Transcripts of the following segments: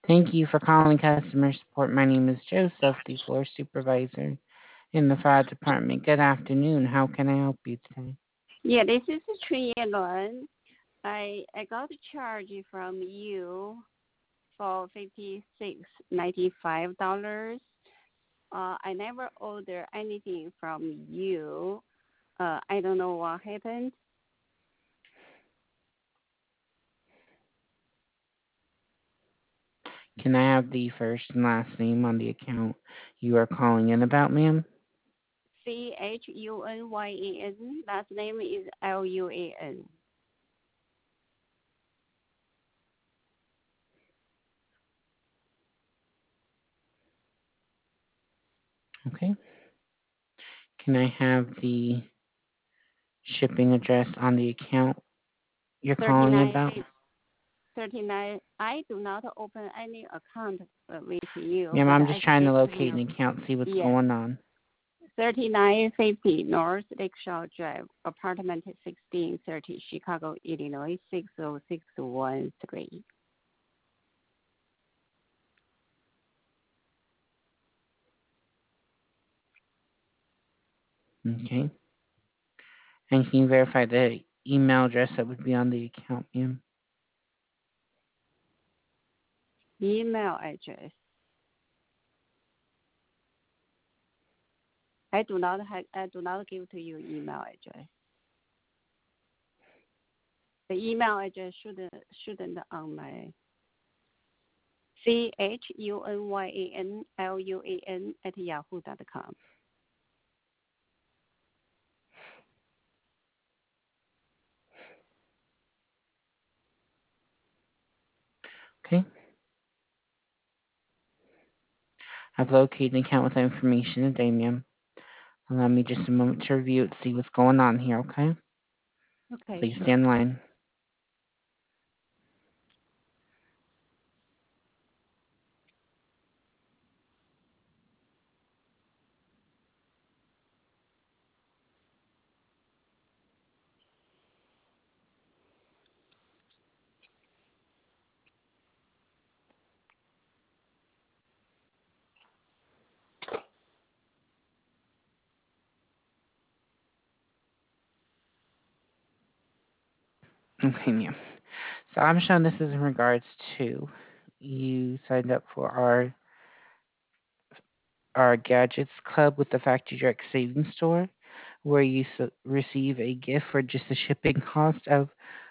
Thank you for calling customer support. My name is Joseph, the floor supervisor in the fire department. Good afternoon. How can I help you today? Yeah, this is Chun Luan. I got a charge from you for $56.95. I never ordered anything from you. I don't know what happened. Can I have the first and last name on the account you are calling in about, ma'am? Chunyan. Last name is Luan. Okay. Can I have the shipping address on the account you're calling 39, about? 39. I do not open any account with you, Ma'am, but I'm I just trying to give locate you. an account, see what's Yes. going on. 3950 North Lakeshore Drive, apartment 1630, Chicago, Illinois 60613. Okay. And can you verify the email address that would be on the account, ma'am? Email address. I do not give to you email address. The email address shouldn't on my CHUNYANLUAN@yahoo.com. Okay. I've located an account with that information today, ma'am. Allow me just a moment to review it, see what's going on here, okay? Okay, Please stay sure. in line. Okay, ma'am. So I'm showing this is in regards to you signed up for our gadgets club with the Factory Direct Savings Store, where you receive a gift for just a shipping cost of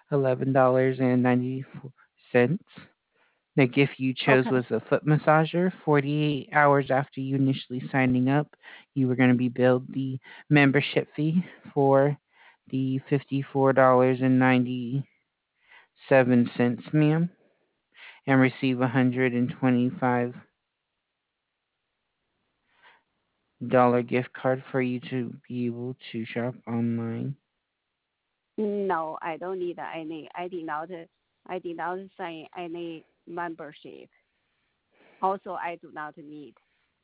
$11.94. The gift you chose Okay. was a foot massager. 48 hours after you initially signing up, you were going to be billed the membership fee for the $54.97, ma'am, and receive $125 gift card for you to be able to shop online. No, I don't need any. I did not sign any membership. Also, I do not need.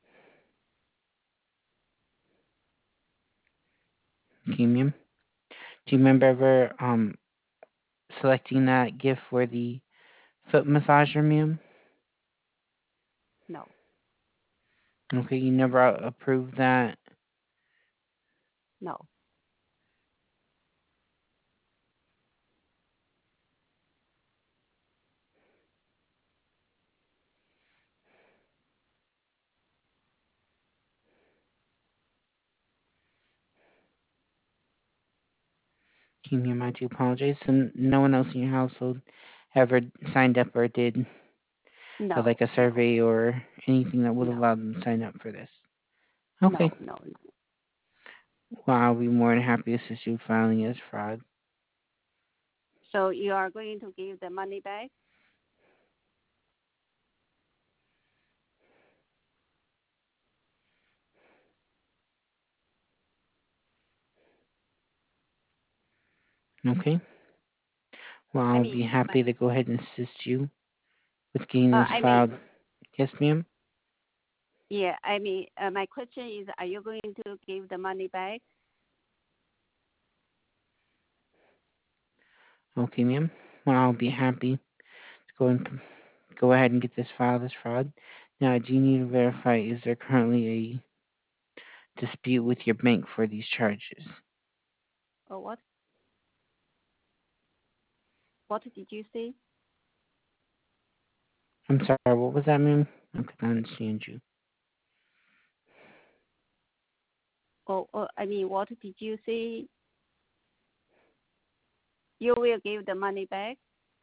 Okay, ma'am. Do you remember ever selecting that gift for the foot massager, ma'am? No, Okay, you never approved that. no. Okay, ma'am, I do apologize. And no one else in your household ever signed up or did like No, a no, survey or anything that would no, allow them to sign up for this. Okay. no, no, no. Well, I'll be more than happy to assist you with filing as fraud. So you are going to give the money back? Okay. Well, I I'll mean, be happy to go ahead and assist you with getting this I mean, filed. Yes, ma'am. yeah. My question is, are you going to give the money back? Okay, ma'am. Well, I'll be happy to go and go ahead and get this filed as fraud. Now, I do need to verify, is there currently a dispute with your bank for these charges? Oh, what? What did you say? I'm sorry, what was that, ma'am? I couldn't understand you. I mean, what did you say? You will give the money back?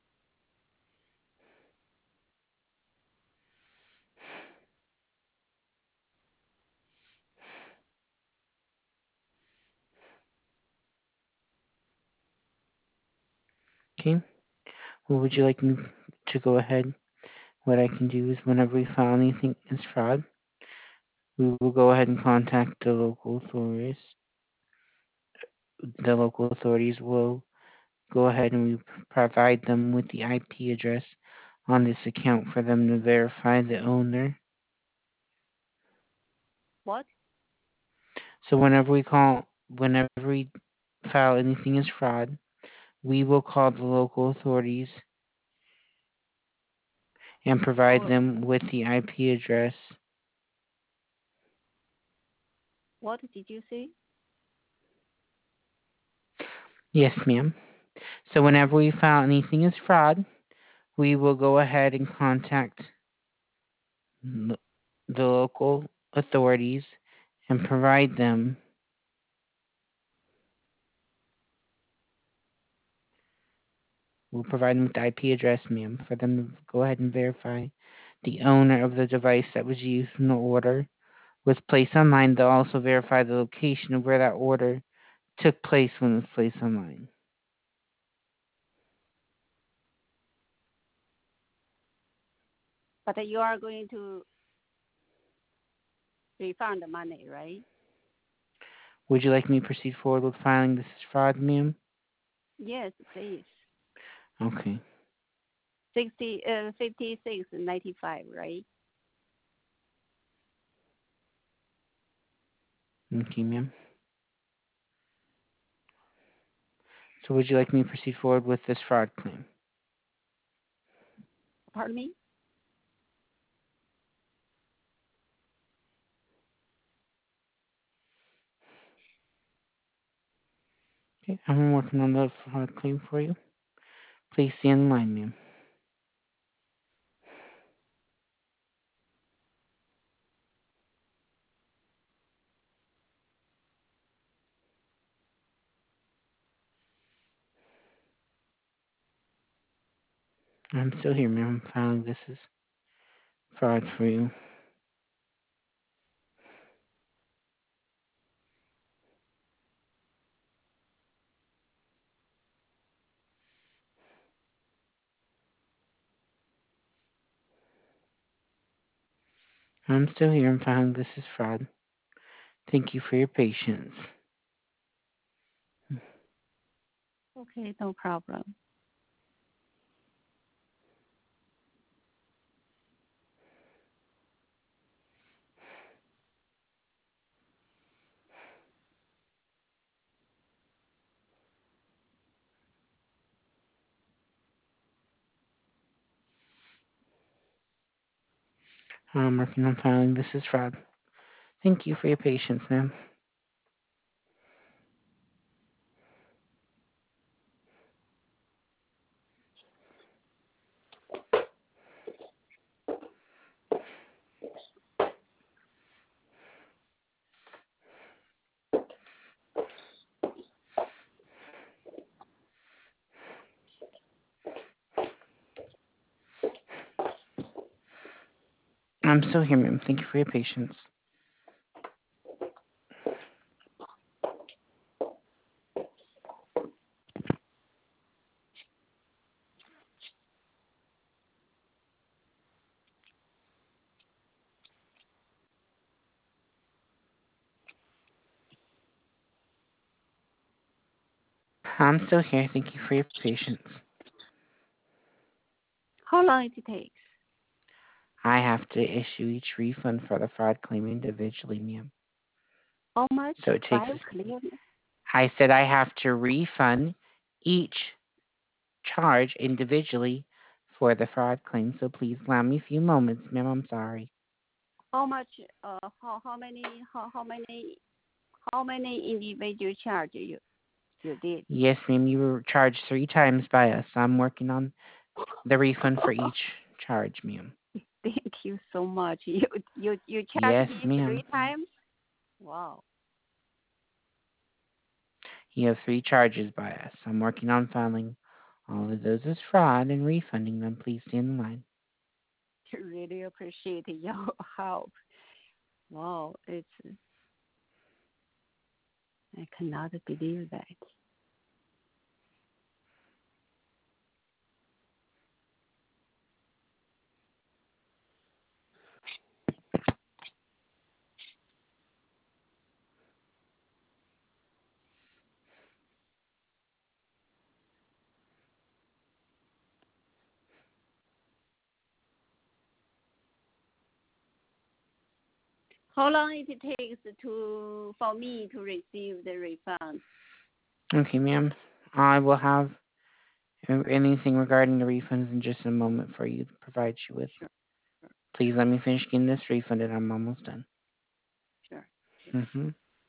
Okay. Well, would you like me to go ahead? What I can do is whenever we file anything as fraud, we will go ahead and contact the local authorities. The local authorities will go ahead and we provide them with the IP address on this account for them to verify the owner. What? So whenever we file anything as fraud, we will call the local authorities and provide Oh, them with the IP address. what did you say? Yes, ma'am. So whenever we file anything as fraud, we will go ahead and contact the local authorities and provide them. We'll provide them with the IP address, ma'am, for them to go ahead and verify the owner of the device that was used in the order was placed online. They'll also verify the location of where that order took place when it was placed online. But you are going to refund the money, right? Would you like me to proceed forward with filing this as fraud, ma'am? Yes, please. Okay. 56.95, right? Okay, ma'am. So would you like me to proceed forward with this fraud claim? Pardon me? Okay, I'm working on the fraud claim for you. Please stay in line, ma'am. I'm still here, ma'am. I'm filing this as fraud for you. I'm still here. I'm filing this as fraud. Thank you for your patience. Okay, no problem. I'm working on filing this as fraud. Thank you for your patience, ma'am. I'm still here, ma'am. Thank you for your patience. I'm still here. Thank you for your patience. How long it takes? I have to issue each refund for the fraud claim individually, ma'am. How much? So it takes. File clearance? I said I have to refund each charge individually for the fraud claim, so please allow me a few moments, ma'am. I'm sorry. How much? How many individual charge you did? Yes, ma'am, you were charged 3 times by us. I'm working on the refund for each charge, ma'am. Thank you so much. You charged Yes, me ma'am. 3 times. Wow. You have 3 charges by us. I'm working on filing all of those as fraud and refunding them. Please stay in line. Really appreciate your help. Wow, I cannot believe that. How long it takes for me to receive the refund? Okay, ma'am. I will have anything regarding the refunds in just a moment for you to provide you with. Sure, Please sure, let me finish getting this refunded. I'm almost done. sure. Mm-hmm.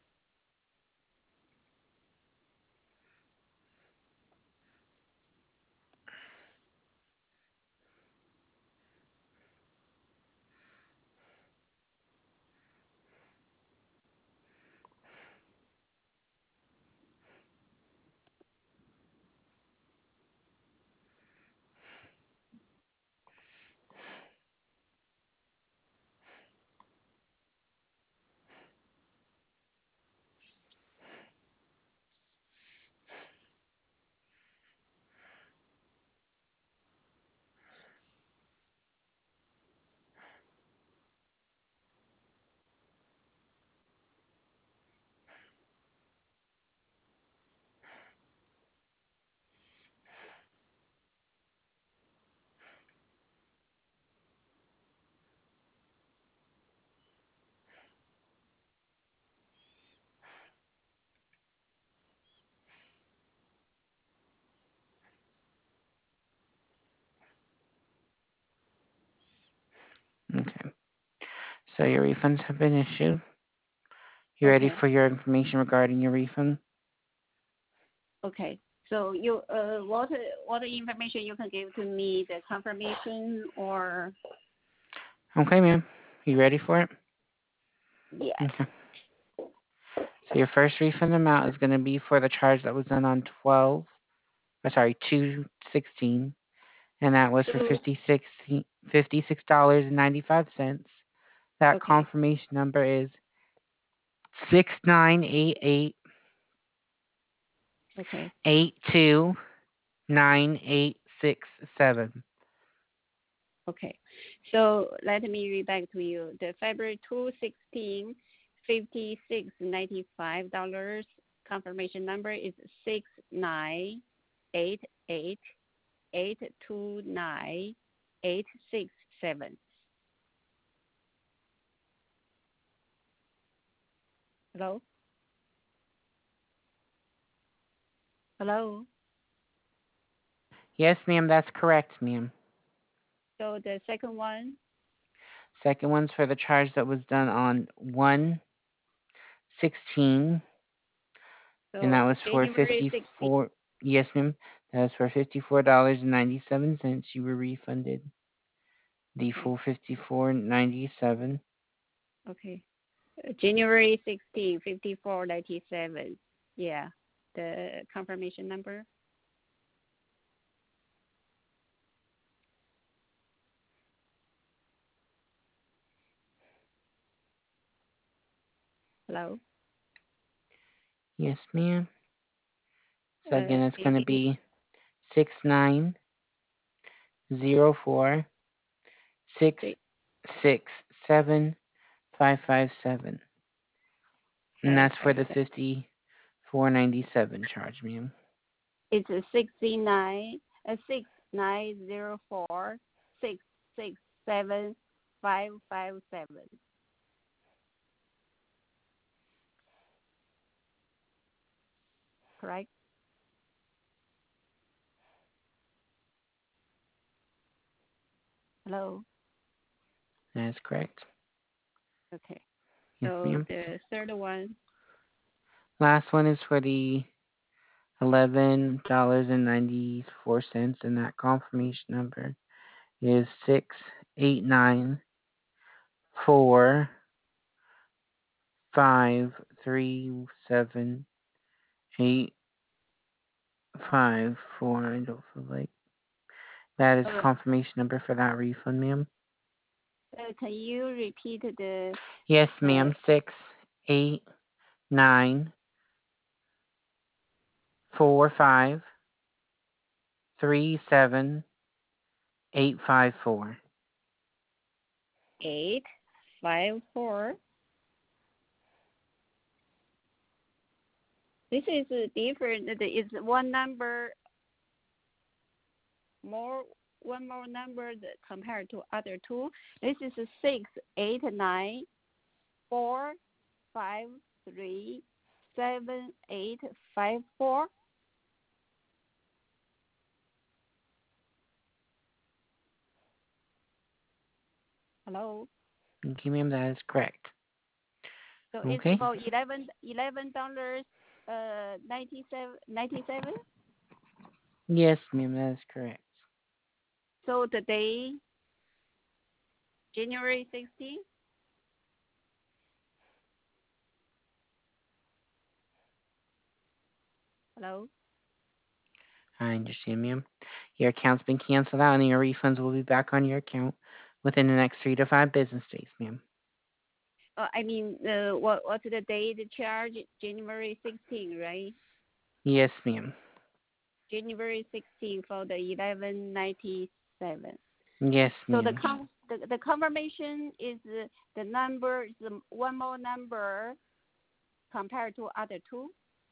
Okay. So your refunds have been issued. You ready Okay, for your information regarding your refund? okay. So what information you can give to me? The confirmation or Okay, ma'am. You ready for it? yes? Okay. So your first refund amount is going to be for the charge that was done on 2/16, and that was for So $56.95. That okay, confirmation number is 6988 okay, 829867. okay. So let me read back to you. The February 2/16, $56.95 confirmation number is 6988829867. Hello? Hello? Yes, ma'am, that's correct, ma'am. So the second one, Second one's for the charge that was done on 1/16, and so that was for January 16th. 54. Yes, ma'am. That was for $54.97. You were refunded the Okay, full 54.97. okay. January 16, 5497. Yeah, the confirmation number. Hello? Yes, ma'am. So again, it's going to Maybe be 6904 six, 667 557. And five, that's for five, the seven. 54.97 charge, ma'am. It's a 6904 667 557. Correct? Hello. That is correct. Okay. Yes, So ma'am. the third one, Last one is for the $11.94, and that confirmation number is 689-453-7-8-5-4. I don't feel like that is uh, confirmation number for that refund, ma'am. can you repeat the Yes, uh, ma'am. 689-453-7-8-5-4. 854? This is different. It's one number more, one more number compared to other two. This is 689-453-7-8-5-4. Hello. Okay, ma'am, that is correct. So it's Okay? for $11 97. Yes, ma'am, that is correct. So the day January 16th. Hello. I understand, ma'am. Your account's been canceled out and your refunds will be back on your account within the next 3 to 5 business days, ma'am. I mean, what's the date charge? January 16th, right? Yes, ma'am. January 16th for the 1197. Yes, So ma'am. the confirmation is the number is one more number compared to other two.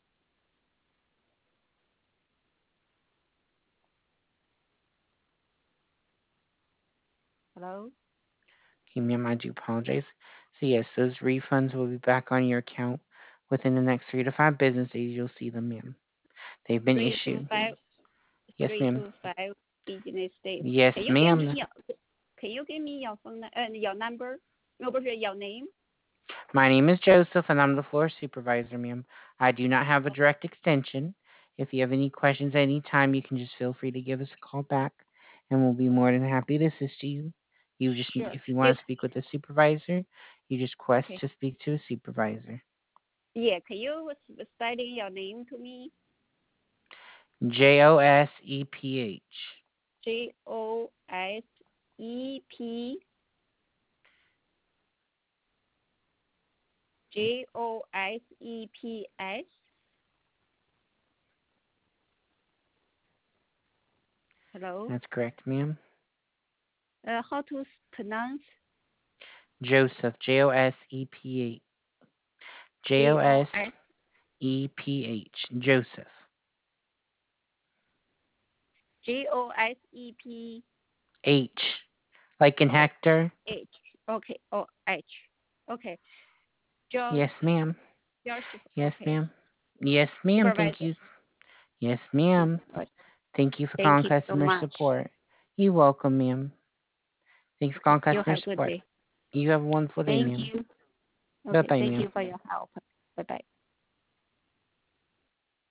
Hello. Okay, ma'am, I do apologize. So, yes, those refunds will be back on your account within the next 3 to 5 business days. You'll see them, ma'am. They've been Three to issued. five. Yes, Three ma'am. to five business days. Yes, Can you give me ma'am. your your number? No, 不是 your name. My name is Joseph, and I'm the floor supervisor, ma'am. I do not have a direct extension. If you have any questions at any time, you can just feel free to give us a call back, and we'll be more than happy to assist you. You just, Sure. if you want This to speak with a supervisor, you just quest okay. to speak to a supervisor. Yeah. Can you spelling your name to me? Joseph. Joseph. Joseph. Hello. That's correct, ma'am. How to pronounce Joseph. Joseph. J O Joseph. S Joseph. Joseph? H. Like in Oh, Hector? H. Okay. Oh, H. Okay. Joseph. Yes, ma'am. Joseph. Yes, Okay. ma'am. Yes, ma'am. Thank Supervisor. you. Yes, ma'am. Uh, Thank you for Thank calling you so customer much. support. You're welcome, ma'am. Thanks for Okay. calling You customer have a good support. day. You have a wonderful day, Thank ma'am. you. Okay. Bye-bye, Thank ma'am. you for your help. Bye bye.